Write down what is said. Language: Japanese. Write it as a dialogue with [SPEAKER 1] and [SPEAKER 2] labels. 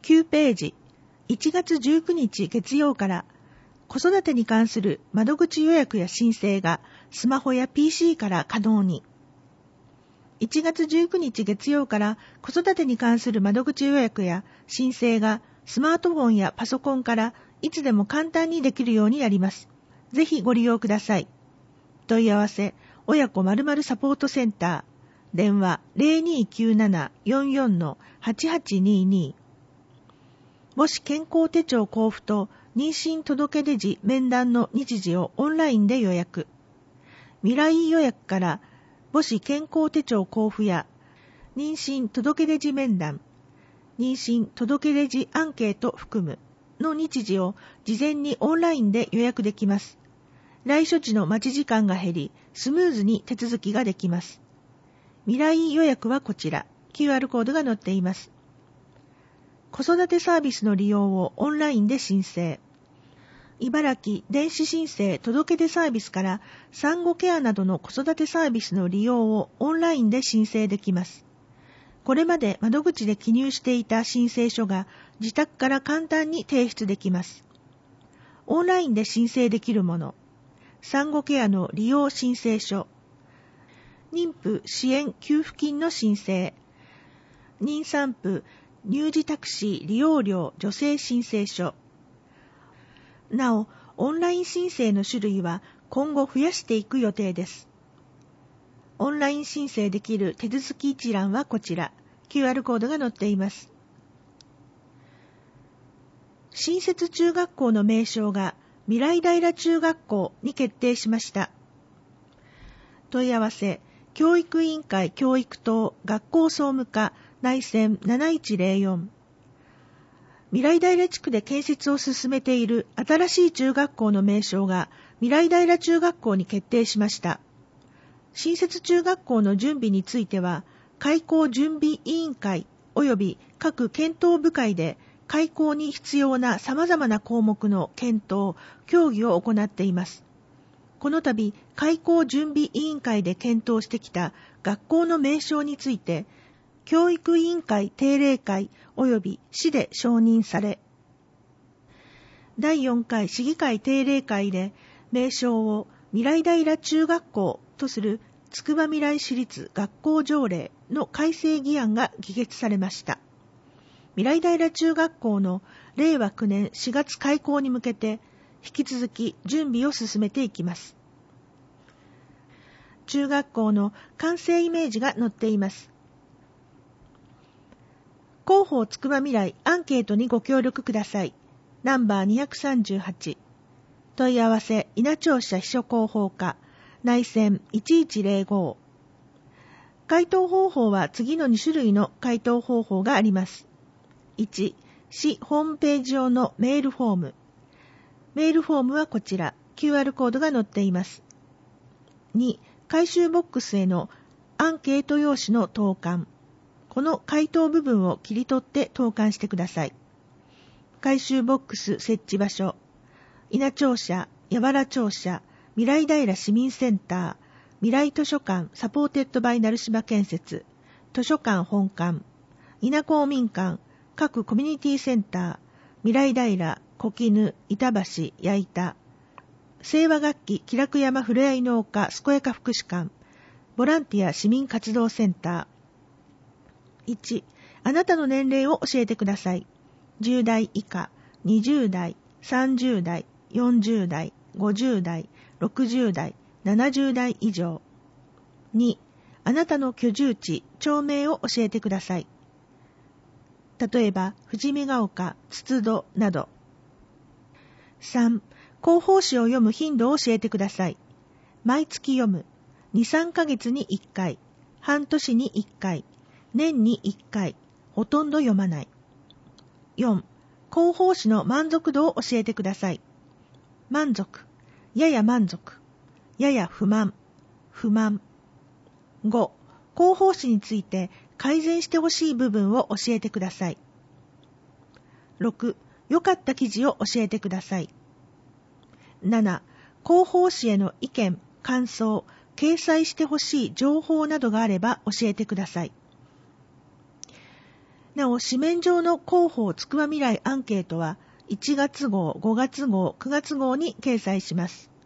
[SPEAKER 1] 9ページ、1月19日月曜から子育てに関する窓口予約や申請がスマホや PC から可能に。1月19日月曜から子育てに関する窓口予約や申請がスマートフォンやパソコンからいつでも簡単にできるようになります。ぜひご利用ください。問い合わせ、親子〇〇サポートセンター、電話 0297-44-8822。もし健康手帳交付と妊娠届出時面談の日時をオンラインで予約。未来予約から母子健康手帳交付や妊娠届出時面談、妊娠届出時アンケート含むの日時を事前にオンラインで予約できます。来所時の待ち時間が減り、スムーズに手続きができます。未来予約はこちら、QR コードが載っています。子育てサービスの利用をオンラインで申請。茨城電子申請届出サービスから産後ケアなどの子育てサービスの利用をオンラインで申請できます。これまで窓口で記入していた申請書が自宅から簡単に提出できます。オンラインで申請できるもの。産後ケアの利用申請書。妊婦支援給付金の申請。妊産婦乳児タクシー利用料助成申請書。なお、オンライン申請の種類は今後増やしていく予定です。オンライン申請できる手続き一覧はこちら、QR コードが載っています。新設中学校の名称が未来平中学校に決定しました。問い合わせ、教育委員会教育等学校総務課内線7104。未来平地区で建設を進めている新しい中学校の名称が未来平中学校に決定しました。新設中学校の準備については、開校準備委員会及び各検討部会で開校に必要な様々な項目の検討、協議を行っています。この度、開校準備委員会で検討してきた学校の名称について、教育委員会定例会及び市で承認され、第4回市議会定例会で名称を未来平中学校とするつくばみらい市立学校条例の改正議案が議決されました。未来平中学校の令和9年4月開校に向けて引き続き準備を進めていきます。中学校の完成イメージが載っています。広報つくばみらいアンケートにご協力ください。ナンバー238。問い合わせ稲庁舎秘書広報課内線1105。回答方法は次の2種類の回答方法があります。1、市ホームページ用のメールフォーム。メールフォームはこちら、QR コードが載っています。2、回収ボックスへのアンケート用紙の投函。この回答部分を切り取って投函してください。回収ボックス設置場所。稲庁舎、八原庁舎、未来平市民センター、未来図書館サポーテッドバイ成島建設、図書館本館、稲公民館、各コミュニティセンター、未来平、小絹、板橋、矢板、清和楽器、気楽山ふれあい農家、健やか福祉館、ボランティア市民活動センター。1、あなたの年齢を教えてください。10代以下、20代、30代、40代、50代、60代、70代以上。2、あなたの居住地、町名を教えてください。例えば、富士見ヶ丘、つつどなど。3、広報誌を読む頻度を教えてください。毎月読む。2、3ヶ月に1回。半年に1回。年に1回。ほとんど読まない。4、広報誌の満足度を教えてください。満足。やや満足。やや不満。不満。5、広報誌について改善してほしい部分を教えてください。6、良かった記事を教えてください。7、広報誌への意見、感想、掲載してほしい情報などがあれば教えてください。 なお、紙面上の広報つくばみらいアンケートは1月号、5月号、9月号に掲載します。